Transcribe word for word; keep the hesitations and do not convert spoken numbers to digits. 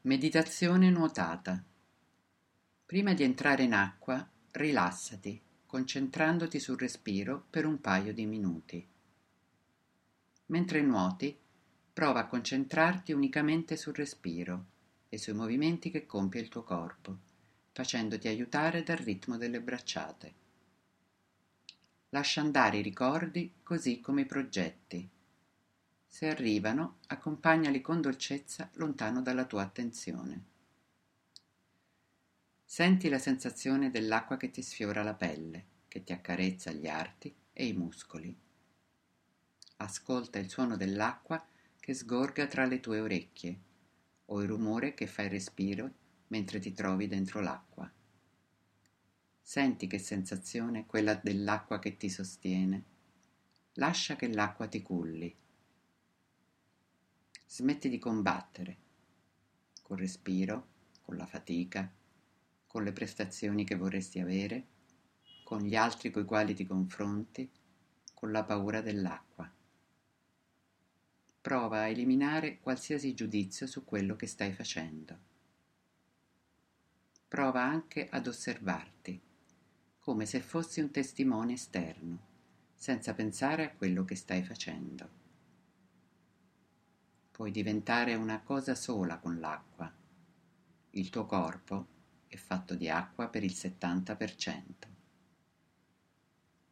Meditazione nuotata. Prima di entrare in acqua, rilassati, concentrandoti sul respiro per un paio di minuti. Mentre nuoti, prova a concentrarti unicamente sul respiro e sui movimenti che compie il tuo corpo, facendoti aiutare dal ritmo delle bracciate. Lascia andare i ricordi così come i progetti. Se arrivano, accompagnali con dolcezza lontano dalla tua attenzione. Senti la sensazione dell'acqua che ti sfiora la pelle, che ti accarezza gli arti e i muscoli. Ascolta il suono dell'acqua che sgorga tra le tue orecchie o il rumore che fa il respiro mentre ti trovi dentro l'acqua. Senti che sensazione è quella dell'acqua che ti sostiene. Lascia che l'acqua ti culli. Smetti di combattere col respiro, con la fatica, con le prestazioni che vorresti avere, con gli altri coi quali ti confronti, con la paura dell'acqua. Prova a eliminare qualsiasi giudizio su quello che stai facendo. Prova anche ad osservarti, come se fossi un testimone esterno, senza pensare a quello che stai facendo. Puoi diventare una cosa sola con l'acqua. Il tuo corpo è fatto di acqua per il settanta per cento.